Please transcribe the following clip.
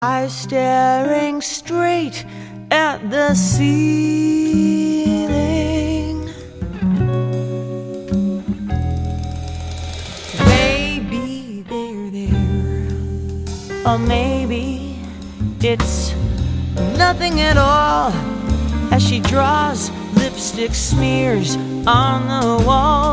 Eyes staring straight at the ceiling. Maybe they're there, or maybe it's nothing at all. As she draws lipstick smears on the wall,